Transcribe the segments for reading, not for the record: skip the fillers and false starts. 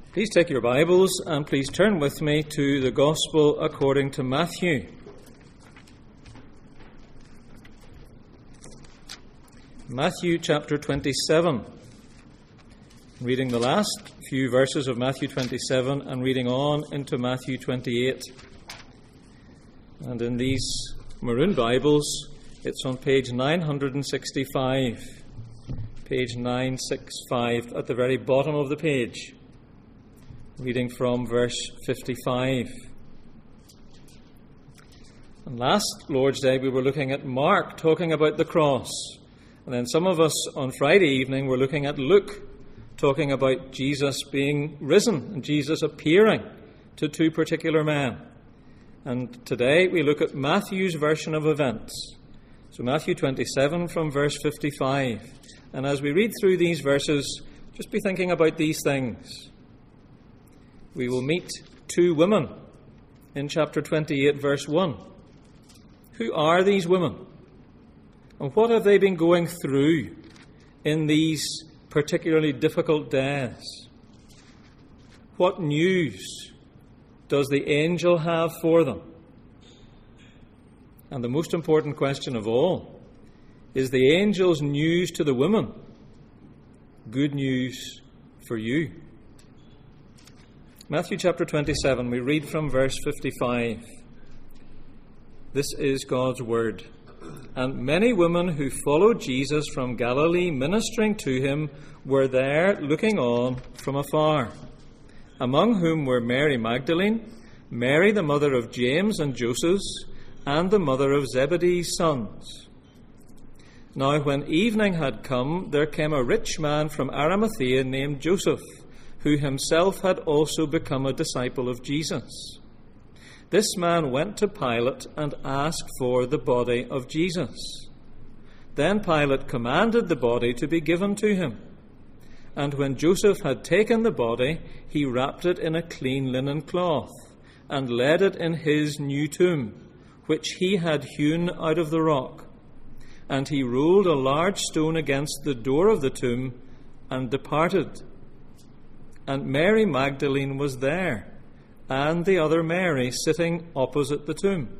Please take your Bibles and please turn with me to the Gospel according to Matthew. Matthew chapter 27. Reading the last few verses of Matthew 27 and reading on into Matthew 28. And in these maroon Bibles, it's on page 965. Page 965 at the very bottom of the page. Reading from verse 55. And last Lord's Day we were looking at Mark talking about the cross. And then some of us on Friday evening were looking at Luke talking about Jesus being risen and Jesus appearing to two particular men. And today we look at Matthew's version of events. So Matthew 27 from verse 55. And as we read through these verses, just be thinking about these things. We will meet two women in chapter 28, verse 1. Who are these women? And what have they been going through in these particularly difficult days? What news does the angel have for them? And the most important question of all, is the angel's news to the women good news for you? Matthew chapter 27, we read from verse 55. This is God's word. And many women who followed Jesus from Galilee, ministering to him, were there looking on from afar, among whom were Mary Magdalene, Mary the mother of James and Joseph, and the mother of Zebedee's sons. Now when evening had come, there came a rich man from Arimathea named Joseph, who himself had also become a disciple of Jesus. This man went to Pilate and asked for the body of Jesus. Then Pilate commanded the body to be given to him. And when Joseph had taken the body, he wrapped it in a clean linen cloth and laid it in his new tomb, which he had hewn out of the rock. And he rolled a large stone against the door of the tomb and departed. And Mary Magdalene was there, and the other Mary sitting opposite the tomb.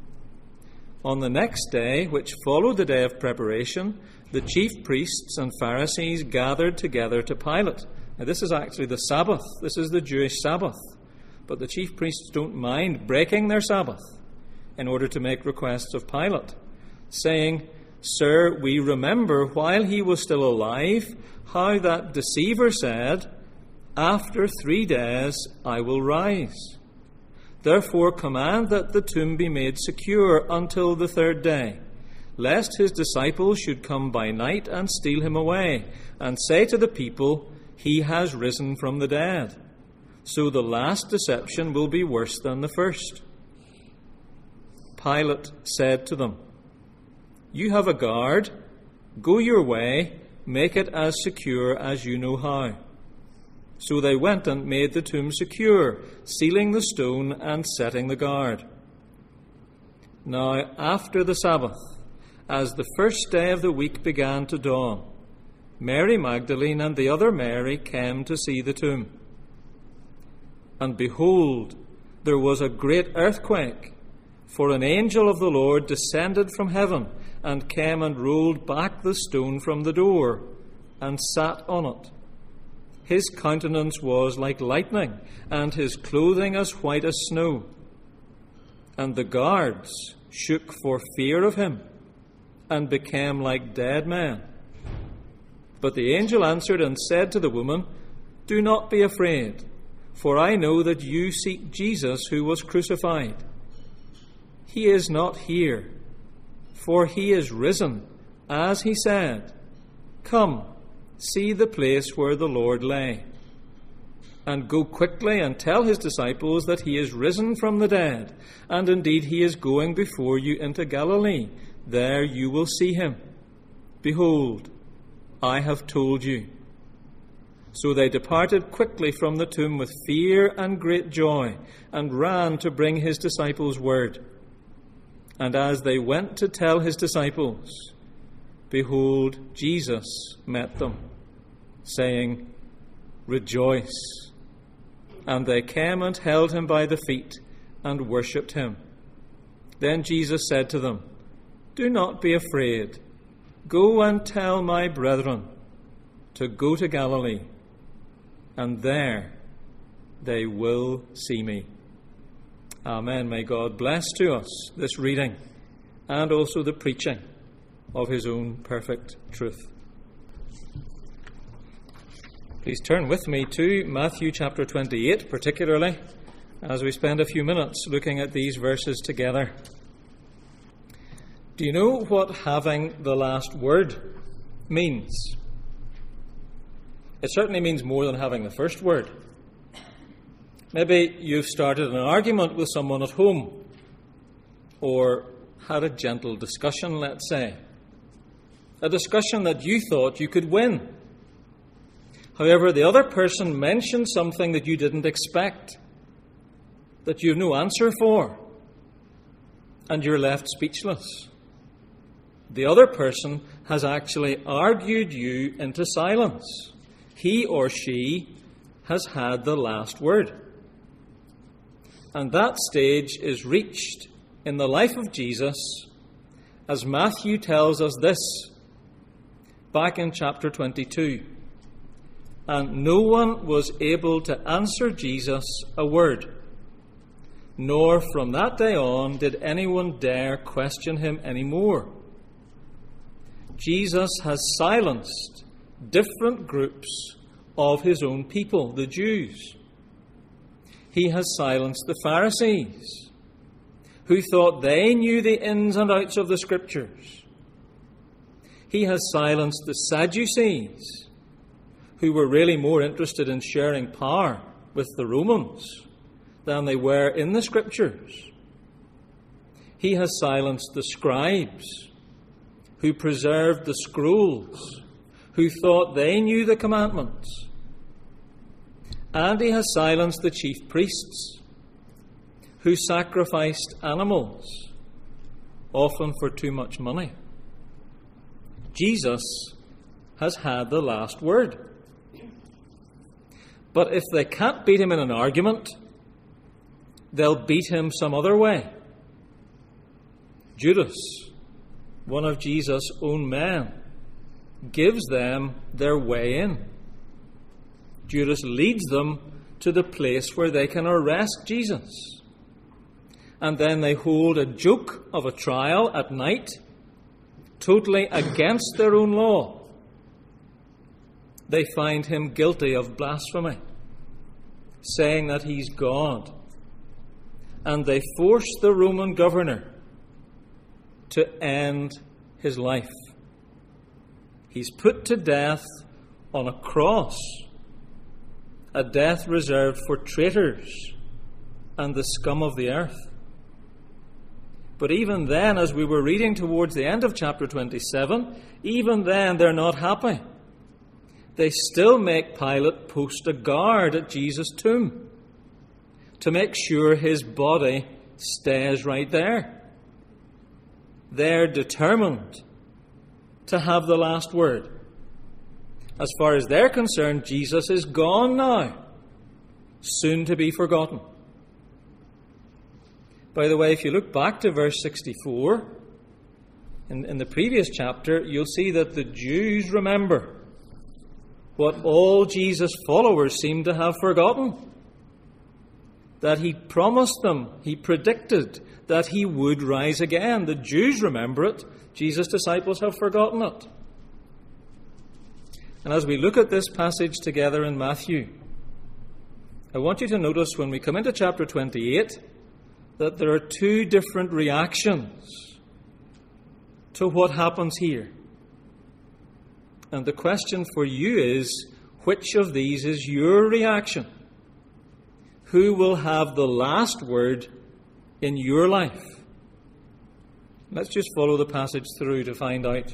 On the next day, which followed the day of preparation, the chief priests and Pharisees gathered together to Pilate. Now, this is actually the Sabbath. This is the Jewish Sabbath. But the chief priests don't mind breaking their Sabbath in order to make requests of Pilate, saying, "Sir, we remember while he was still alive, how that deceiver said, 'After 3 days I will rise.' Therefore command that the tomb be made secure until the 3rd day, lest his disciples should come by night and steal him away, and say to the people, 'He has risen from the dead.' So the last deception will be worse than the first." Pilate said to them, "You have a guard. Go your way, make it as secure as you know how." So they went and made the tomb secure, sealing the stone and setting the guard. Now, after the Sabbath, as the first day of the week began to dawn, Mary Magdalene and the other Mary came to see the tomb. And behold, there was a great earthquake, for an angel of the Lord descended from heaven and came and rolled back the stone from the door and sat on it. His countenance was like lightning, and his clothing as white as snow. And the guards shook for fear of him, and became like dead men. But the angel answered and said to the woman, "Do not be afraid, for I know that you seek Jesus who was crucified. He is not here, for he is risen, as he said. Come, see the place where the Lord lay. And go quickly and tell his disciples that he is risen from the dead, and indeed he is going before you into Galilee. There you will see him. Behold, I have told you." So they departed quickly from the tomb with fear and great joy, and ran to bring his disciples word. And as they went to tell his disciples, behold, Jesus met them, saying, "Rejoice." and they came and held him by the feet and worshipped him. Then Jesus said to them, "Do not be afraid. Go and tell my brethren to go to Galilee, and there they will see me." Amen. May God bless to us this reading and also the preaching of his own perfect truth. Please turn with me to Matthew chapter 28, particularly, as we spend a few minutes looking at these verses together. Do you know what having the last word means? It certainly means more than having the first word. Maybe you've started an argument with someone at home, or had a gentle discussion, let's say. A discussion that you thought you could win. However, the other person mentioned something that you didn't expect, that you have no answer for, and you're left speechless. The other person has actually argued you into silence. He or she has had the last word. And that stage is reached in the life of Jesus, as Matthew tells us this, back in chapter 22. And no one was able to answer Jesus a word, nor from that day on did anyone dare question him anymore. Jesus has silenced different groups of his own people, the Jews. He has silenced the Pharisees, who thought they knew the ins and outs of the Scriptures. He has silenced the Sadducees, who were really more interested in sharing power with the Romans than they were in the Scriptures. He has silenced the scribes, who preserved the scrolls, who thought they knew the commandments. And he has silenced the chief priests, who sacrificed animals, often for too much money. Jesus has had the last word. But if they can't beat him in an argument, they'll beat him some other way. Judas, one of Jesus' own men, gives them their way in. Judas leads them to the place where they can arrest Jesus. And then they hold a joke of a trial at night, totally against their own law. They find him guilty of blasphemy, saying that he's God. And they force the Roman governor to end his life. He's put to death on a cross, a death reserved for traitors and the scum of the earth. But even then, as we were reading towards the end of chapter 27, even then they're not happy. They still make Pilate post a guard at Jesus' tomb to make sure his body stays right there. They're determined to have the last word. As far as they're concerned, Jesus is gone now, soon to be forgotten. By the way, if you look back to verse 64, in the previous chapter, you'll see that the Jews remember what all Jesus' followers seem to have forgotten. That he promised them, he predicted that he would rise again. The Jews remember it. Jesus' disciples have forgotten it. And as we look at this passage together in Matthew, I want you to notice when we come into chapter 28 that there are two different reactions to what happens here. And the question for you is, which of these is your reaction? Who will have the last word in your life? Let's just follow the passage through to find out.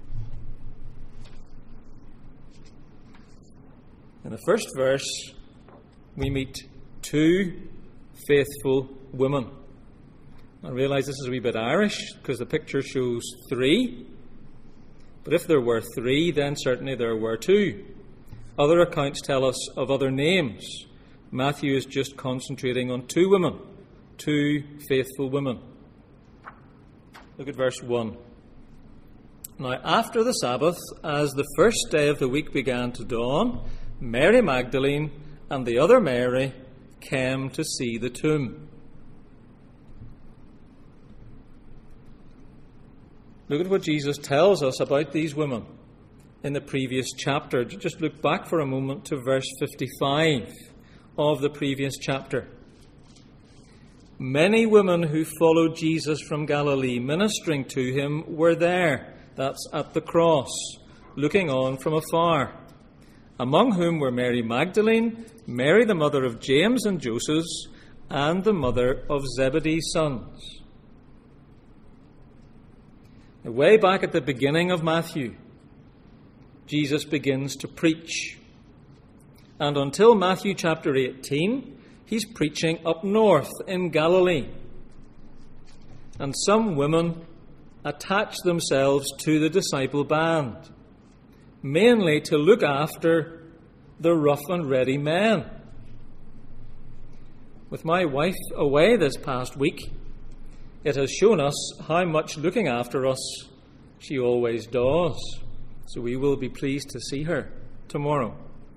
In the first verse, we meet two faithful women. I realise this is a wee bit Irish because the picture shows three. But if there were three, then certainly there were two. Other accounts tell us of other names. Matthew is just concentrating on two women, two faithful women. Look at verse 1. Now, after the Sabbath, as the first day of the week began to dawn, Mary Magdalene and the other Mary came to see the tomb. Look at what Jesus tells us about these women in the previous chapter. Just look back for a moment to verse 55 of the previous chapter. Many women who followed Jesus from Galilee, ministering to him, were there. That's at the cross, looking on from afar. Among whom were Mary Magdalene, Mary the mother of James and Joseph, and the mother of Zebedee's sons. Way back at the beginning of Matthew, Jesus begins to preach. And until Matthew chapter 18, he's preaching up north in Galilee. And some women attach themselves to the disciple band, mainly to look after the rough and ready men. With my wife away this past week, it has shown us how much looking after us she always does. So we will be pleased to see her tomorrow.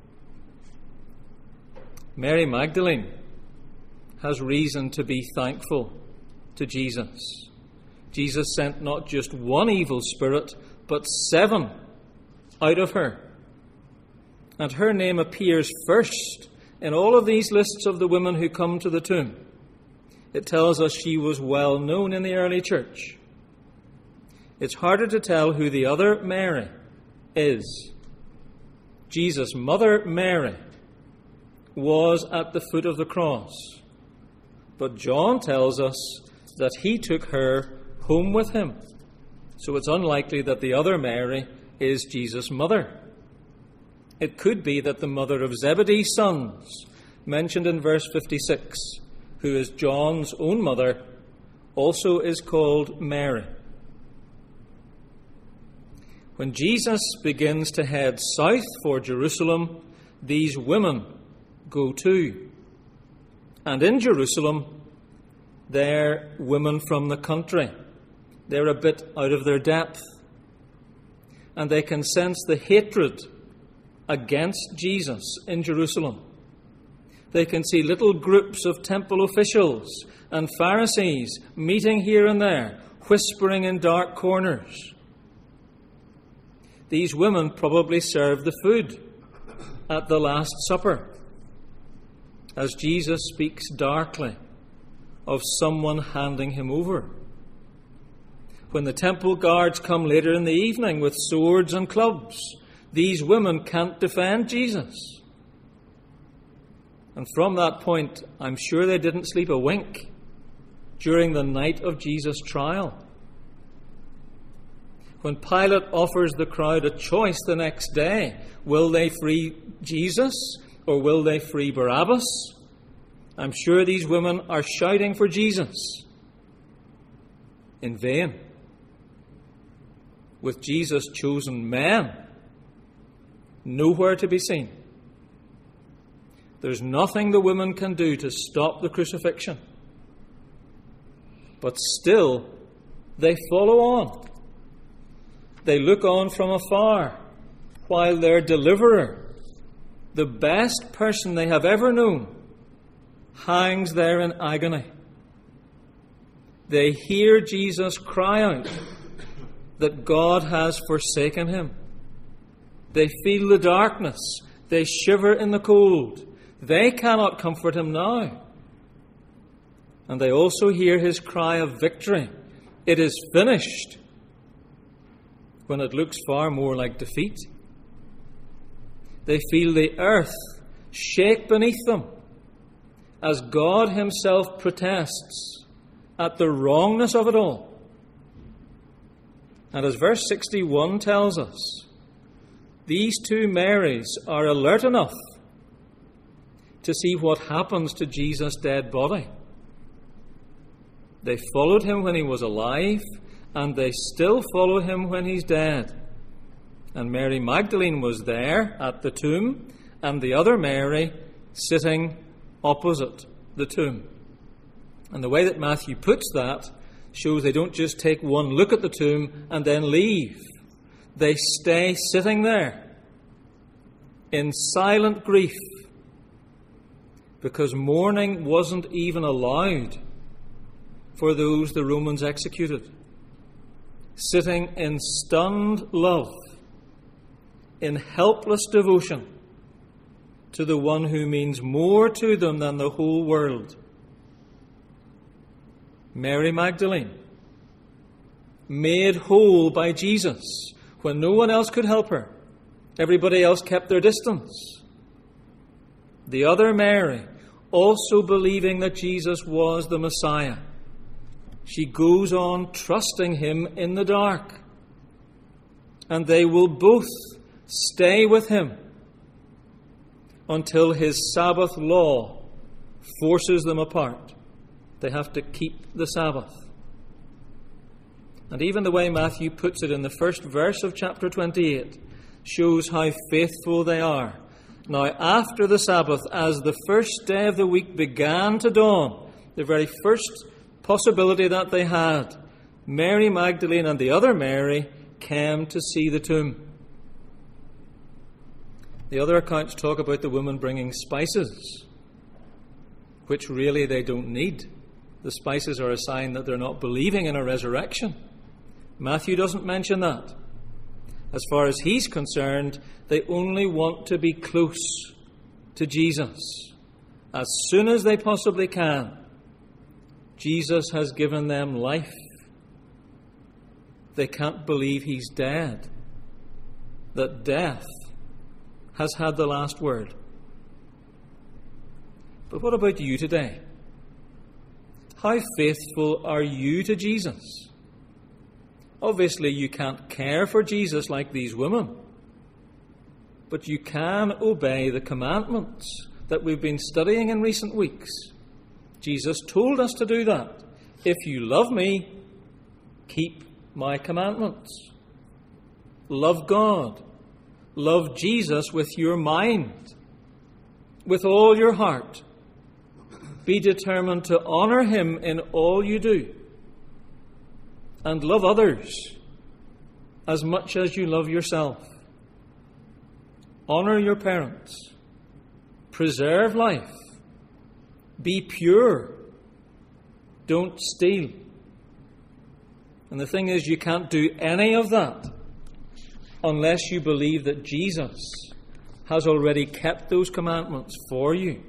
Mary Magdalene has reason to be thankful to Jesus. Jesus sent not just one evil spirit, but 7 out of her. And her name appears first in all of these lists of the women who come to the tomb. It tells us she was well known in the early church. It's harder to tell who the other Mary is. Jesus' mother Mary was at the foot of the cross. But John tells us that he took her home with him. So it's unlikely that the other Mary is Jesus' mother. It could be that the mother of Zebedee's sons, mentioned in verse 56, who is John's own mother, also is called Mary. When Jesus begins to head south for Jerusalem, these women go too. And in Jerusalem, they're women from the country. They're a bit out of their depth. And they can sense the hatred against Jesus in Jerusalem. They can see little groups of temple officials and Pharisees meeting here and there, whispering in dark corners. These women probably served the food at the Last Supper, as Jesus speaks darkly of someone handing him over. When the temple guards come later in the evening with swords and clubs, these women can't defend Jesus. And from that point, I'm sure they didn't sleep a wink during the night of Jesus' trial. When Pilate offers the crowd a choice the next day, will they free Jesus or will they free Barabbas? I'm sure these women are shouting for Jesus in vain. With Jesus' chosen men nowhere to be seen, there's nothing the women can do to stop the crucifixion. But still, they follow on. They look on from afar while their deliverer, the best person they have ever known, hangs there in agony. They hear Jesus cry out that God has forsaken him. They feel the darkness. They shiver in the cold. They cannot comfort him now. And they also hear his cry of victory. It is finished, when it looks far more like defeat. They feel the earth shake beneath them as God himself protests at the wrongness of it all. And as verse 61 tells us, these two Marys are alert enough to see what happens to Jesus' dead body. They followed him when he was alive, and they still follow him when he's dead. And Mary Magdalene was there at the tomb, and the other Mary sitting opposite the tomb. And the way that Matthew puts that shows they don't just take one look at the tomb and then leave. They stay sitting there in silent grief, because mourning wasn't even allowed for those the Romans executed. Sitting in stunned love, in helpless devotion to the one who means more to them than the whole world. Mary Magdalene, made whole by Jesus when no one else could help her. Everybody else kept their distance. The other Mary, also believing that Jesus was the Messiah, she goes on trusting him in the dark. And they will both stay with him until his Sabbath law forces them apart. They have to keep the Sabbath. And even the way Matthew puts it in the first verse of chapter 28 shows how faithful they are. Now, after the Sabbath, as the first day of the week began to dawn, the very first possibility that they had, Mary Magdalene and the other Mary came to see the tomb. The other accounts talk about the women bringing spices, which really they don't need. The spices are a sign that they're not believing in a resurrection. Matthew doesn't mention that. As far as he's concerned, they only want to be close to Jesus as soon as they possibly can. Jesus has given them life. They can't believe he's dead, that death has had the last word. But what about you today? How faithful are you to Jesus? Obviously, you can't care for Jesus like these women, but you can obey the commandments that we've been studying in recent weeks. Jesus told us to do that. If you love me, keep my commandments. Love God. Love Jesus with your mind, with all your heart. Be determined to honor him in all you do. And love others as much as you love yourself. Honor your parents. Preserve life. Be pure. Don't steal. And the thing is, you can't do any of that unless you believe that Jesus has already kept those commandments for you,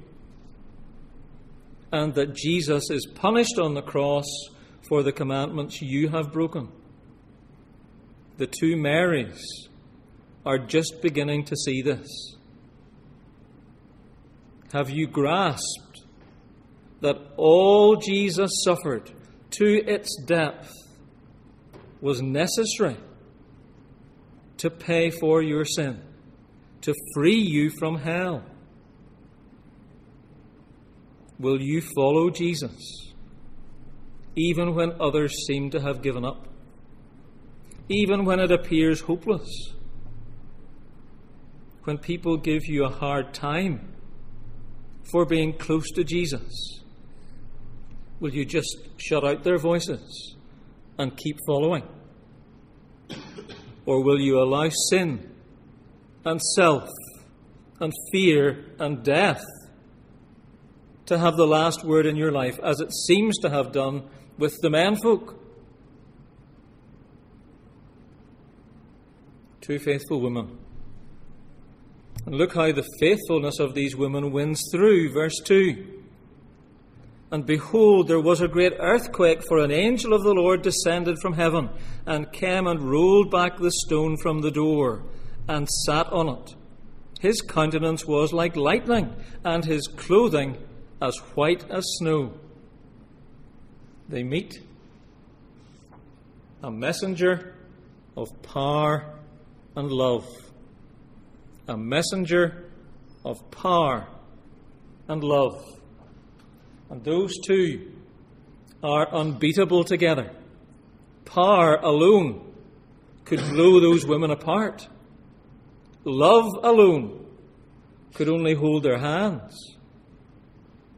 and that Jesus is punished on the cross for the commandments you have broken. The two Marys are just beginning to see this. Have you grasped that all Jesus suffered to its depth was necessary to pay for your sin, to free you from hell? Will you follow Jesus, even when others seem to have given up, even when it appears hopeless, when people give you a hard time for being close to Jesus? Will you just shut out their voices and keep following? Or will you allow sin and self and fear and death to have the last word in your life, as it seems to have done with the menfolk? Two faithful women. And look how the faithfulness of these women wins through. Verse 2. And behold, there was a great earthquake, for an angel of the Lord descended from heaven, and came and rolled back the stone from the door, and sat on it. His countenance was like lightning, and his clothing as white as snow. They meet. A messenger of power and love. A messenger of power and love. And those two are unbeatable together. Power alone could blow those women apart. Love alone could only hold their hands.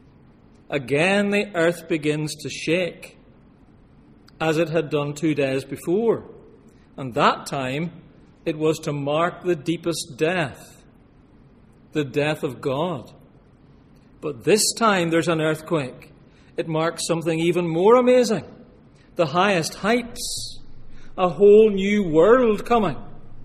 again the earth begins to shake, as it had done 2 days before. And that time it was to mark the deepest death, the death of God. But this time there's an earthquake. It marks something even more amazing, the highest heights, a whole new world coming.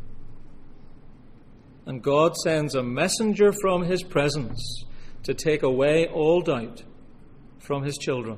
And God sends a messenger from his presence to take away all doubt from his children.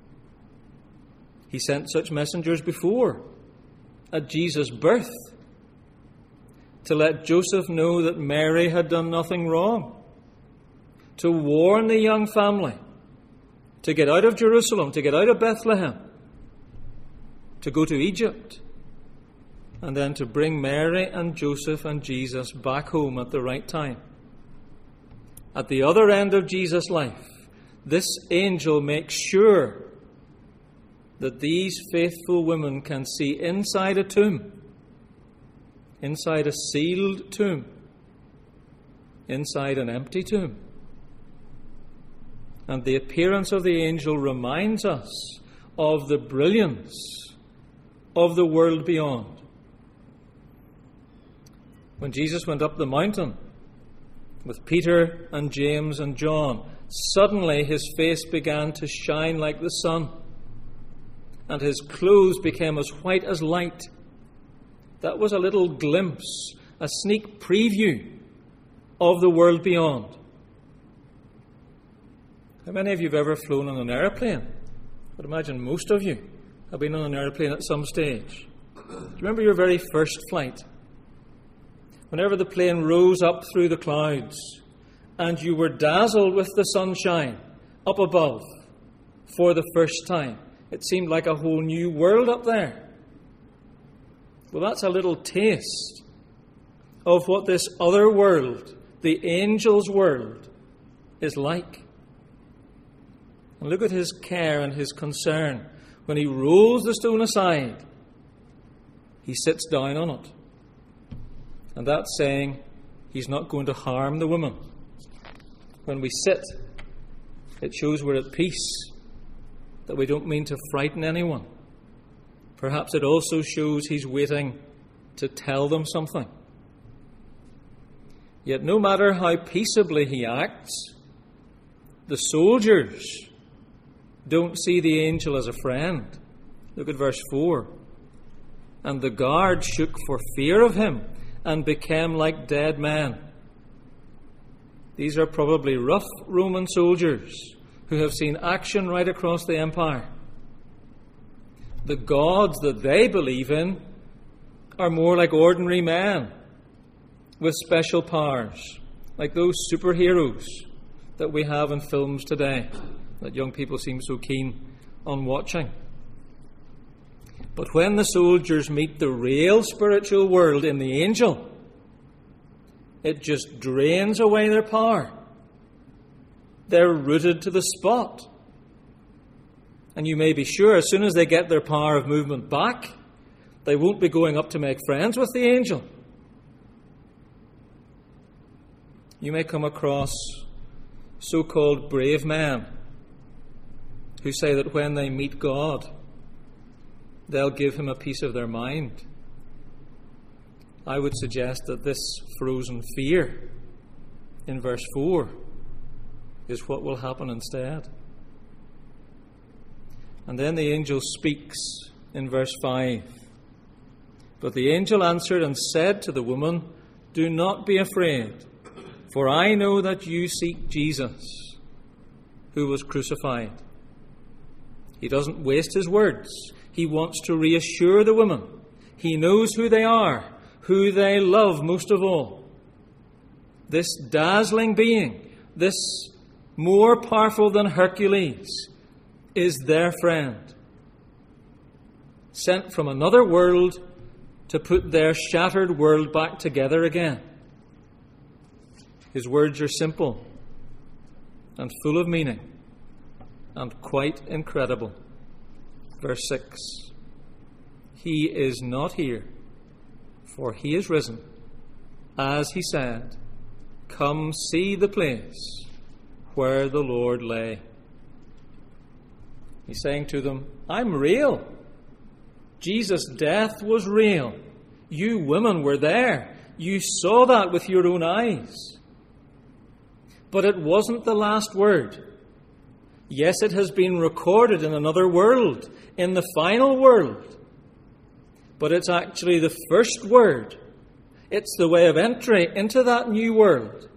He sent such messengers before, at Jesus' birth, to let Joseph know that Mary had done nothing wrong, to warn the young family to get out of Jerusalem, to get out of Bethlehem, to go to Egypt, and then to bring Mary and Joseph and Jesus back home at the right time. At the other end of Jesus' life, this angel makes sure that these faithful women can see inside a tomb, inside a sealed tomb, inside an empty tomb. And the appearance of the angel reminds us of the brilliance of the world beyond. When Jesus went up the mountain with Peter and James and John, suddenly his face began to shine like the sun, and his clothes became as white as light. That was a little glimpse, a sneak preview of the world beyond. How many of you have ever flown on an aeroplane? I would imagine most of you have been on an aeroplane at some stage. Do you remember your very first flight? Whenever the plane rose up through the clouds and you were dazzled with the sunshine up above for the first time, it seemed like a whole new world up there. Well, that's a little taste of what this other world, the angels' world, is like. And look at his care and his concern. When he rolls the stone aside, he sits down on it. And that's saying he's not going to harm the woman. When we sit, it shows we're at peace, that we don't mean to frighten anyone. Perhaps it also shows he's waiting to tell them something. Yet no matter how peaceably he acts, the soldiers don't see the angel as a friend. Look at verse 4. And the guard shook for fear of him and became like dead men. These are probably rough Roman soldiers who have seen action right across the empire. The gods that they believe in are more like ordinary men with special powers, like those superheroes that we have in films today that young people seem so keen on watching. But when the soldiers meet the real spiritual world in the angel, it just drains away their power. They're rooted to the spot. And you may be sure as soon as they get their power of movement back, they won't be going up to make friends with the angel. You may come across so-called brave men who say that when they meet God, they'll give him a piece of their mind. I would suggest that this frozen fear in verse 4 is what will happen instead. And then the angel speaks in verse 5. But the angel answered and said to the woman, "Do not be afraid, for I know that you seek Jesus, who was crucified." He doesn't waste his words. He wants to reassure the woman. He knows who they are, who they love most of all. This dazzling being, this more powerful than Hercules, is their friend, sent from another world to put their shattered world back together again. His words are simple and full of meaning and quite incredible. Verse 6. He is not here, for he is risen. As he said, come see the place where the Lord lay. He's saying to them, I'm real. Jesus' death was real. You women were there. You saw that with your own eyes. But it wasn't the last word. Yes, it has been recorded in another world, in the final world. But it's actually the first word. It's the way of entry into that new world.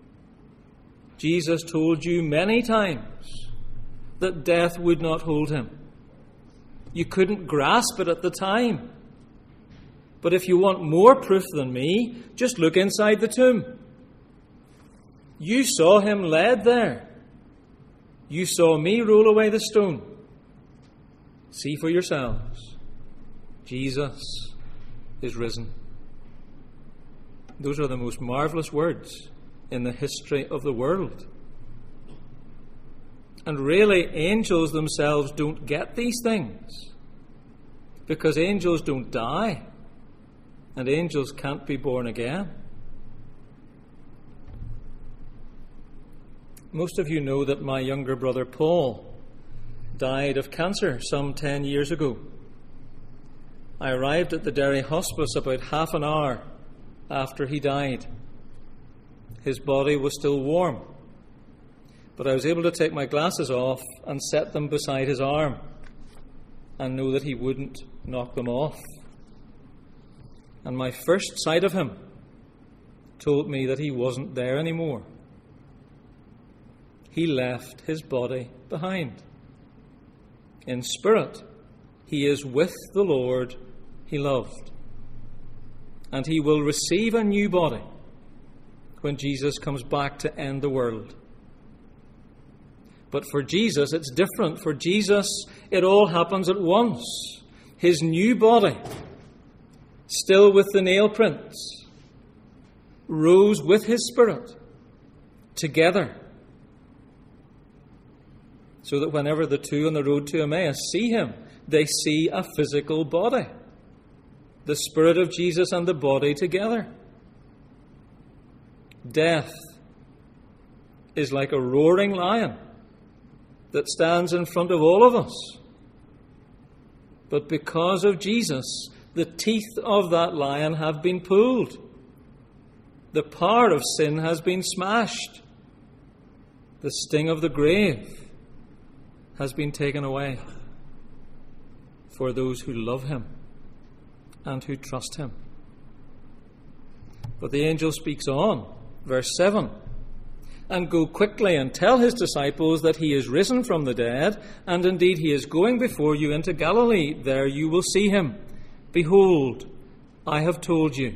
Jesus told you many times that death would not hold him. You couldn't grasp it at the time. But if you want more proof than me, just look inside the tomb. You saw him led there. You saw me roll away the stone. See for yourselves. Jesus is risen. Those are the most marvelous words in the history of the world. And really, angels themselves don't get these things, because angels don't die, and angels can't be born again. Most of you know that my younger brother Paul died of cancer some 10 years ago. I arrived at the Derry hospice about half an hour after he died. His body was still warm, but I was able to take my glasses off and set them beside his arm and know that he wouldn't knock them off. And my first sight of him told me that he wasn't there anymore. He left his body behind. In spirit, he is with the Lord he loved. And he will receive a new body when Jesus comes back to end the world. But for Jesus, it's different. For Jesus, it all happens at once. His new body, still with the nail prints, rose with his spirit together, so that whenever the two on the road to Emmaus see him, they see a physical body. The spirit of Jesus and the body together. Death is like a roaring lion that stands in front of all of us. But because of Jesus, the teeth of that lion have been pulled. The power of sin has been smashed. The sting of the grave has been taken away for those who love him and who trust him. But the angel speaks on, verse 7, and go quickly and tell his disciples that he is risen from the dead, and indeed he is going before you into Galilee. There you will see him. Behold, I have told you.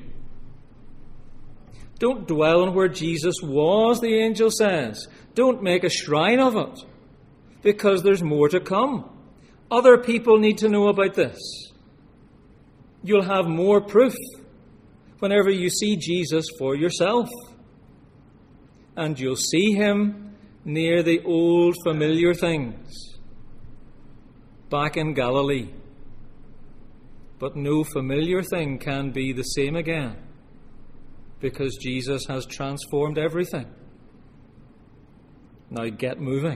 Don't dwell on where Jesus was, the angel says. Don't make a shrine of it, because there's more to come. Other people need to know about this. You'll have more proof whenever you see Jesus for yourself. And you'll see him near the old familiar things, back in Galilee. But no familiar thing can be the same again, because Jesus has transformed everything. Now get moving.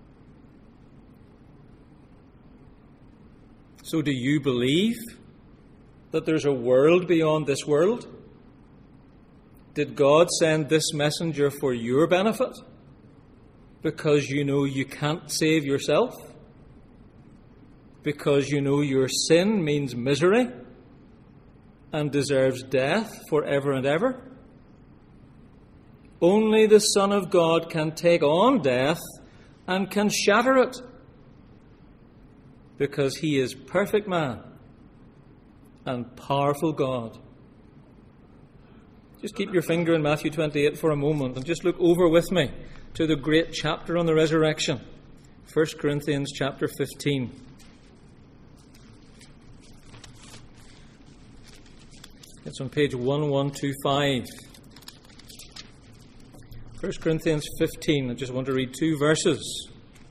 So do you believe that there's a world beyond this world? Did God send this messenger for your benefit? Because you know you can't save yourself? Because you know your sin means misery and deserves death forever and ever? Only the Son of God can take on death and can shatter it, because he is perfect man and powerful God. Just keep your finger in Matthew 28 for a moment and just look over with me to the great chapter on the resurrection, 1 Corinthians chapter 15. It's on page 1125. 1 Corinthians 15. I just want to read two verses.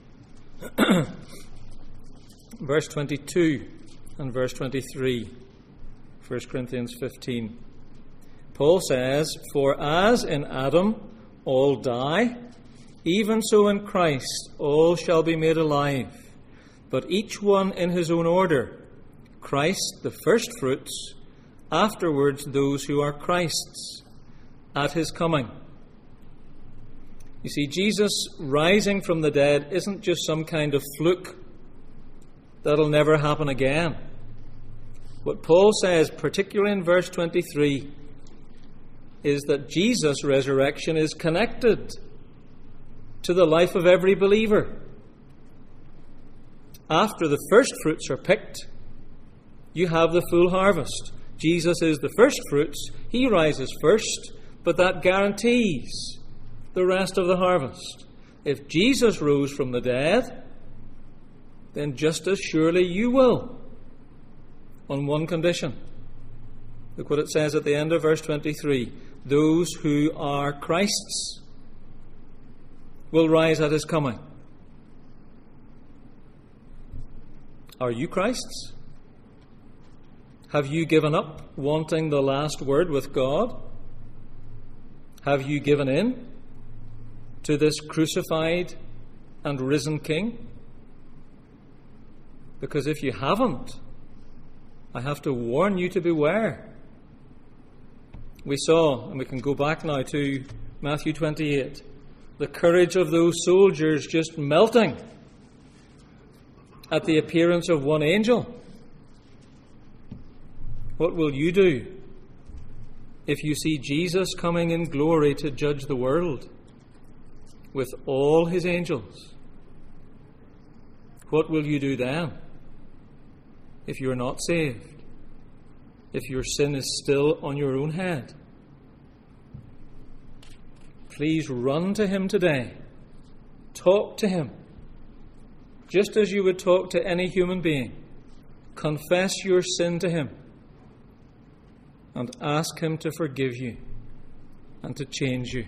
Verse 22 and verse 23. 1 Corinthians 15. Paul says, for as in Adam all die, even so in Christ all shall be made alive. but each one in his own order. Christ the first fruits, afterwards those who are Christ's at his coming. You see, Jesus rising from the dead isn't just some kind of fluke that'll never happen again. What Paul says, particularly in verse 23, is that Jesus' resurrection is connected to the life of every believer. After the first fruits are picked, you have the full harvest. Jesus is the first fruits. He rises first, but that guarantees the rest of the harvest. If Jesus rose from the dead, then just as surely you will, on one condition. Look what it says at the end of verse 23. Those who are Christ's will rise at his coming. Are you Christ's? Have you given up wanting the last word with God? Have you given in to this crucified and risen King? Because if you haven't, I have to warn you to beware. We saw, and we can go back now to Matthew 28, the courage of those soldiers just melting at the appearance of one angel. What will you do if you see Jesus coming in glory to judge the world with all his angels? What will you do then if you're not saved? If your sin is still on your own head? Please run to him today. Talk to him, just as you would talk to any human being. Confess your sin to him and ask him to forgive you and to change you.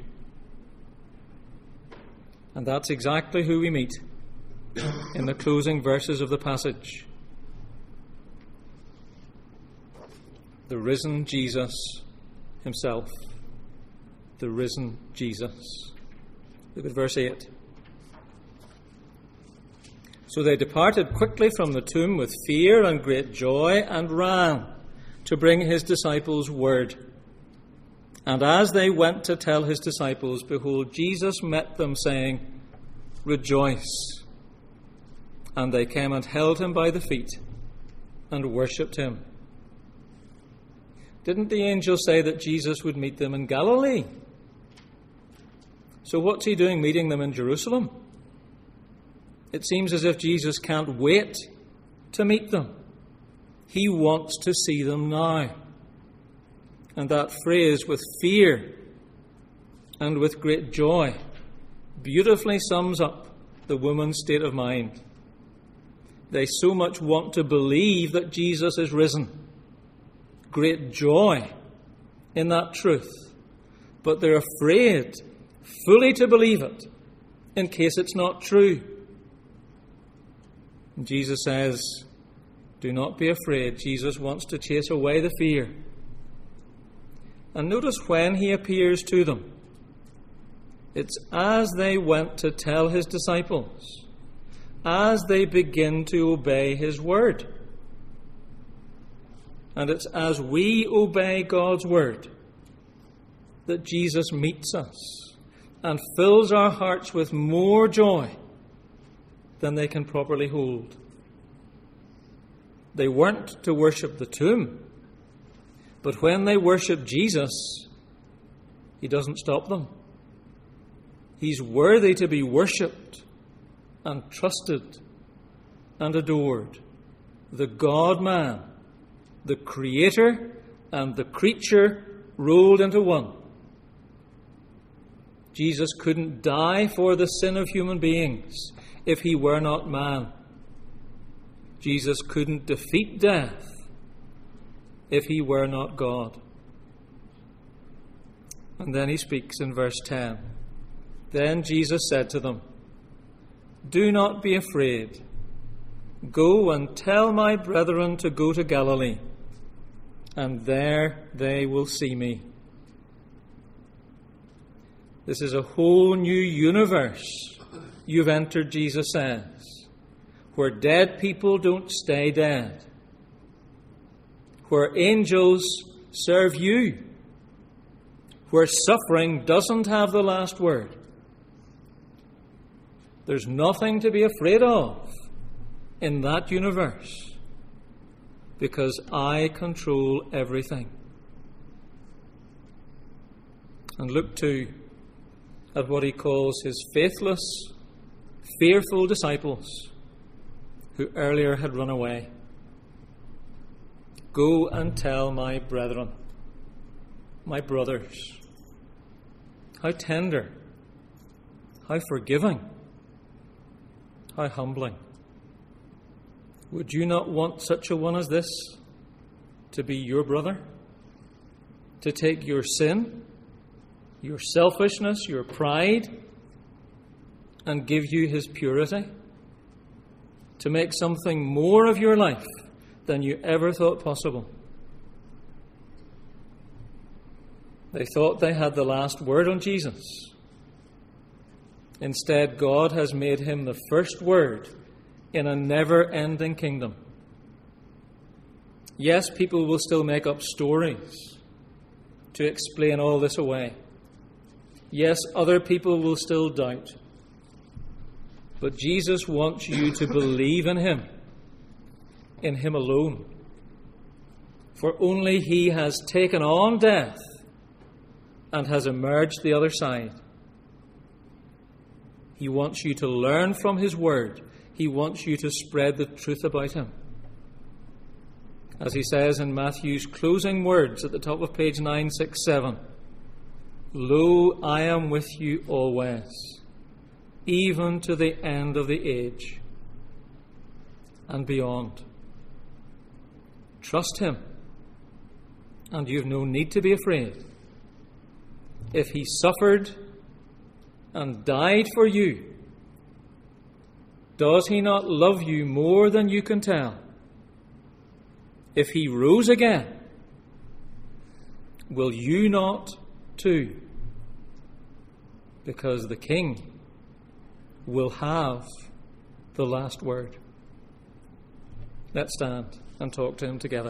And that's exactly who we meet in the closing verses of the passage. The risen Jesus himself. The risen Jesus. Look at verse 8. So they departed quickly from the tomb with fear and great joy and ran to bring his disciples word. And as they went to tell his disciples, behold, Jesus met them, saying, Rejoice. And they came and held him by the feet and worshipped him. Didn't the angel say that Jesus would meet them in Galilee? So what's he doing meeting them in Jerusalem? It seems as if Jesus can't wait to meet them. He wants to see them now. And that phrase, with fear and with great joy, beautifully sums up the woman's state of mind. They so much want to believe that Jesus is risen. Great joy in that truth. But they're afraid fully to believe it in case it's not true. And Jesus says, do not be afraid. Jesus wants to chase away the fear. And notice when he appears to them. It's as they went to tell his disciples, as they begin to obey his word. And it's as we obey God's word that Jesus meets us and fills our hearts with more joy than they can properly hold. They weren't to worship the tomb, but when they worship Jesus, he doesn't stop them. He's worthy to be worshipped and trusted and adored. The God-man, the Creator and the creature rolled into one. Jesus couldn't die for the sin of human beings if he were not man. Jesus couldn't defeat death if he were not God. And then he speaks in verse 10. Then Jesus said to them, Do not be afraid. Go and tell my brethren to go to Galilee, and there they will see me. This is a whole new universe you've entered, Jesus says, where dead people don't stay dead, where angels serve you, where suffering doesn't have the last word. There's nothing to be afraid of in that universe, because I control everything. And look too at what he calls his faithless, fearful disciples who earlier had run away. Go and tell my brethren, my brothers. How tender, how forgiving, how humbling. Would you not want such a one as this to be your brother? To take your sin, your selfishness, your pride, and give you his purity? To make something more of your life than you ever thought possible? They thought they had the last word on Jesus. Instead, God has made him the first word in a never-ending kingdom. Yes, people will still make up stories to explain all this away. Yes, other people will still doubt. But Jesus wants you to believe in him alone. For only he has taken on death and has emerged the other side. He wants you to learn from his word. He wants you to spread the truth about him. As he says in Matthew's closing words at the top of page 967, Lo, I am with you always, even to the end of the age and beyond. Trust him, and you've no need to be afraid. If he suffered and died for you, does he not love you more than you can tell? If he rose again, will you not too? Because the King will have the last word. Let's stand and talk to him together.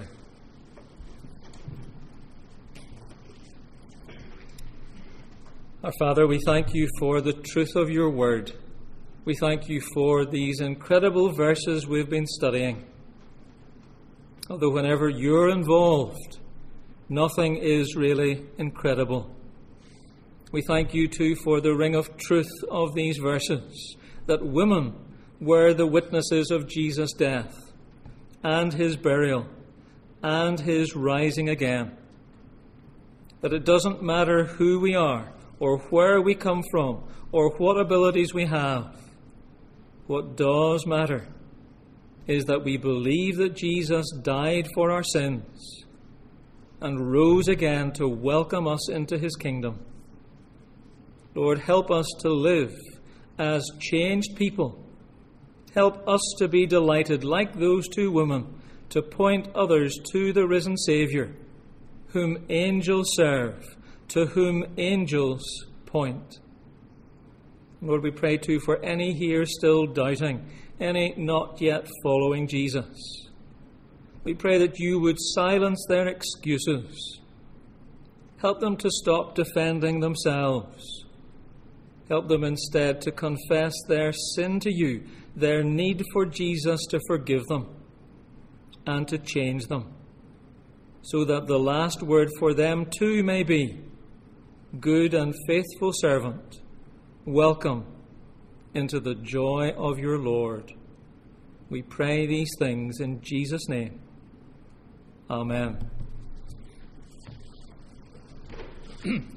Our Father, we thank you for the truth of your word. We thank you for these incredible verses we've been studying. Although whenever you're involved, nothing is really incredible. We thank you too for the ring of truth of these verses, that women were the witnesses of Jesus' death and his burial and his rising again. That it doesn't matter who we are or where we come from or what abilities we have. What does matter is that we believe that Jesus died for our sins and rose again to welcome us into his kingdom. Lord, help us to live as changed people. Help us to be delighted, like those two women, to point others to the risen Saviour, whom angels serve, to whom angels point. Lord, we pray too for any here still doubting, any not yet following Jesus. We pray that you would silence their excuses. Help them to stop defending themselves. Help them instead to confess their sin to you, their need for Jesus to forgive them and to change them, so that the last word for them too may be, good and faithful servant, welcome into the joy of your Lord. We pray these things in Jesus' name. Amen.